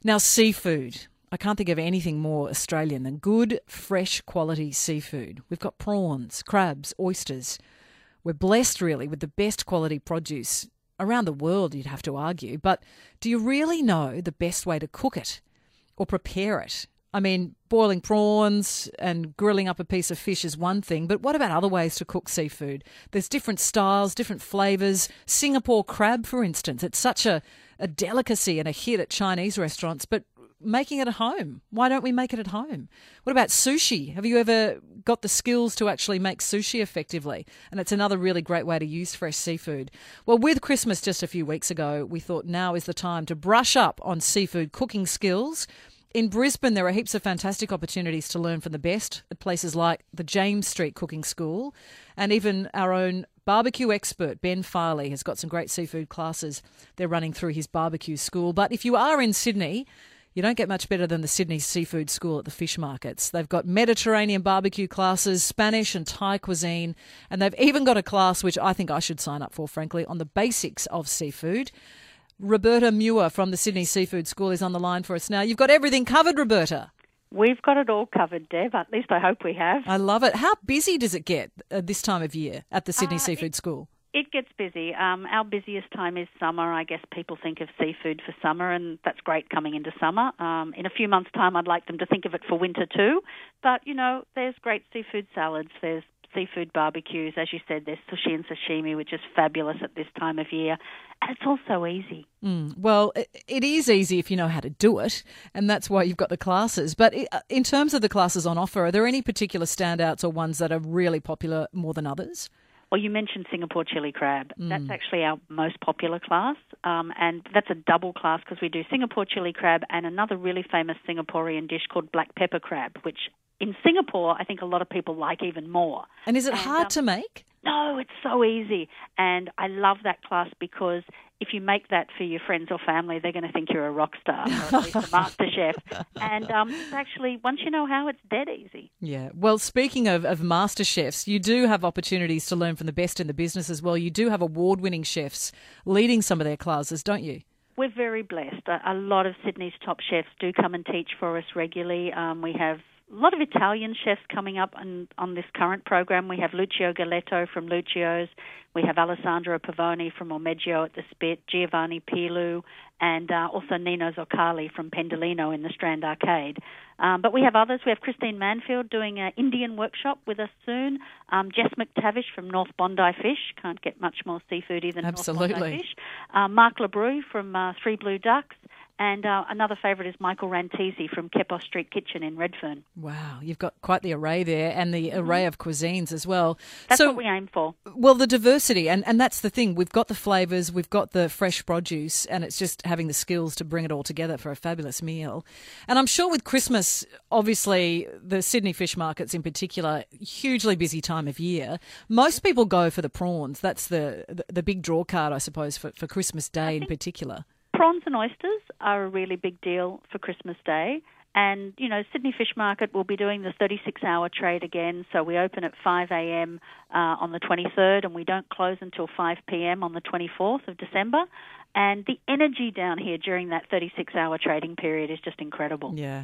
Now, seafood. I can't think of anything more Australian than good, fresh, quality seafood. We've got prawns, crabs, oysters. We're blessed, really, with the best quality produce around the world, you'd have to argue. But do you really know the best way to cook it or prepare it? I mean, boiling prawns and grilling up a piece of fish is one thing, but what about other ways to cook seafood? There's different styles, different flavours. Singapore crab, for instance, it's such a delicacy and a hit at Chinese restaurants, but making it at home. Why don't we make it at home? What about sushi? Have you ever got the skills to actually make sushi effectively? And it's another really great way to use fresh seafood. Well, with Christmas just a few weeks ago, we thought now is the time to brush up on seafood cooking skills. In Brisbane, there are heaps of fantastic opportunities to learn from the best at places like the James Street Cooking School, and even our own barbecue expert, Ben Farley, has got some great seafood classes they're running through his barbecue school. But if you are in Sydney, you don't get much better than the Sydney Seafood School at the fish markets. They've got Mediterranean barbecue classes, Spanish and Thai cuisine, and they've even got a class, which I think I should sign up for, frankly, on the basics of seafood. Roberta Muir from the Sydney Seafood School is on the line for us now. You've got everything covered, Roberta. We've got it all covered, Deb. At least I hope we have. I love it. How busy does it get this time of year at the Sydney Seafood School? It gets busy. Our busiest time is summer. I guess people think of seafood for summer, and that's great coming into summer. In a few months' time, I'd like them to think of it for winter too. But, there's great seafood salads. There's seafood barbecues. As you said, there's sushi and sashimi, which is fabulous at this time of year. And it's also easy. Well, it is easy if you know how to do it, and that's why you've got the classes. But in terms of the classes on offer, are there any particular standouts or ones that are really popular more than others? Well, you mentioned Singapore chili crab. That's actually our most popular class, and that's a double class because we do Singapore chili crab and another really famous Singaporean dish called black pepper crab, which in Singapore I think a lot of people like even more. And is it hard to make? No, it's so easy. And I love that class because if you make that for your friends or family, they're going to think you're a rock star, or at least a master chef. And it's actually, once you know how, it's dead easy. Yeah. Well, speaking of master chefs, you do have opportunities to learn from the best in the business as well. You do have award-winning chefs leading some of their classes, don't you? We're very blessed. A lot of Sydney's top chefs do come and teach for us regularly. We have a lot of Italian chefs coming up on this current program. We have Lucio Galetto from Lucio's. We have Alessandro Pavoni from Ormeggio at the Spit, Giovanni Pilu, and also Nino Zoccali from Pendolino in the Strand Arcade. But we have others. We have Christine Manfield doing an Indian workshop with us soon. Jess McTavish from North Bondi Fish. Can't get much more seafoody than North Bondi Fish. Mark LeBrue from Three Blue Ducks. And another favourite is Michael Rantisi from Kepos Street Kitchen in Redfern. Wow, you've got quite the array there and the array of cuisines as well. That's what we aim for. Well, the diversity, and that's the thing. We've got the flavours, we've got the fresh produce, and it's just having the skills to bring it all together for a fabulous meal. And I'm sure with Christmas, obviously, the Sydney fish markets in particular, hugely busy time of year. Most people go for the prawns. That's the big draw card, I suppose, for Christmas Day in particular. Prawns and oysters are a really big deal for Christmas Day. And, Sydney Fish Market will be doing the 36-hour trade again. So we open at 5 a.m. On the 23rd, and we don't close until 5 p.m. on the 24th of December. And the energy down here during that 36-hour trading period is just incredible. Yeah,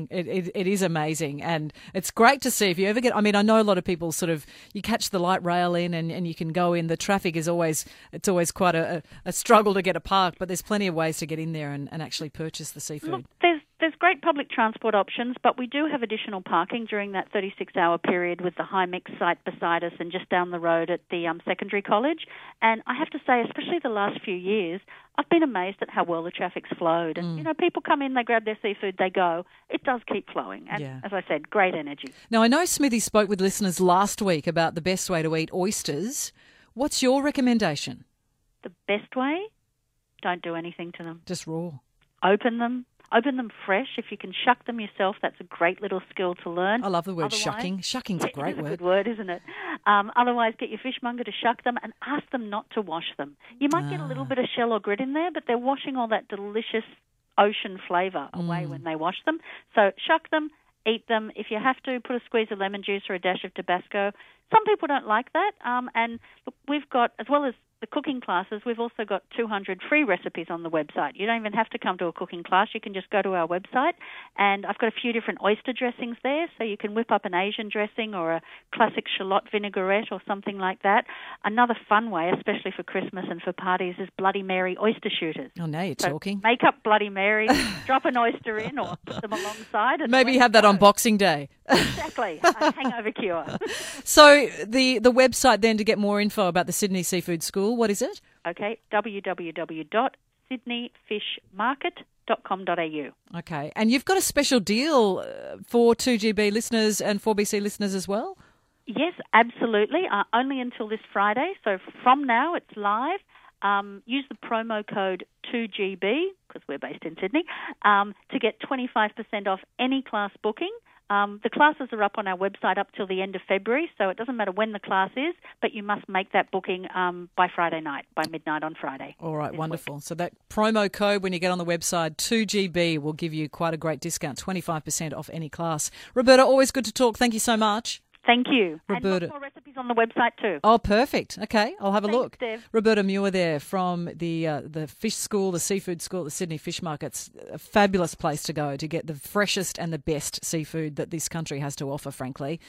it is amazing. And it's great to see if you ever get, I know a lot of people you catch the light rail in and you can go in. The traffic is always quite a struggle to get a park, but there's plenty of ways to get in there and actually purchase the seafood. Look, there's great public transport options, but we do have additional parking during that 36-hour period with the High Mix site beside us and just down the road at the secondary college. And I have to say, especially the last few years, I've been amazed at how well the traffic's flowed. And, people come in, they grab their seafood, they go. It does keep flowing. And, as I said, great energy. Now, I know Smithy spoke with listeners last week about the best way to eat oysters. What's your recommendation? The best way? Don't do anything to them. Just raw. Open them fresh. If you can shuck them yourself, that's a great little skill to learn. I love the word shucking. Shucking's a great word. It's a good word, isn't it? Otherwise, get your fishmonger to shuck them and ask them not to wash them. You might get a little bit of shell or grit in there, but they're washing all that delicious ocean flavour away when they wash them. So shuck them, eat them. If you have to, put a squeeze of lemon juice or a dash of Tabasco. Some people don't like that. And look, we've got, as well as the cooking classes, we've also got 200 free recipes on the website. You don't even have to come to a cooking class. You can just go to our website, and I've got a few different oyster dressings there, so you can whip up an Asian dressing or a classic shallot vinaigrette or something like that. Another fun way, especially for Christmas and for parties, is Bloody Mary oyster shooters. Oh, now you're talking. Make up Bloody Marys, drop an oyster in or put them alongside. And maybe have that on Boxing Day. Exactly, a hangover cure. So the website then to get more info about the Sydney Seafood School, what is it? Okay, www.sydneyfishmarket.com.au. Okay, and you've got a special deal for 2GB listeners and 4BC listeners as well? Yes, absolutely. Only until this Friday. So from now, it's live. Use the promo code 2GB, because we're based in Sydney, to get 25% off any class booking. The classes are up on our website up till the end of February, so it doesn't matter when the class is, but you must make that booking by Friday night, by midnight on Friday. All right, wonderful. So that promo code when you get on the website, 2GB, will give you quite a great discount, 25% off any class. Roberta, always good to talk. Thank you so much. Thank you. Roberta. And lots more recipes on the website too. Oh, perfect. Okay, I'll have a look. Dev. Roberta Muir there from the fish school, the seafood school at the Sydney Fish Market's a fabulous place to go to get the freshest and the best seafood that this country has to offer, frankly.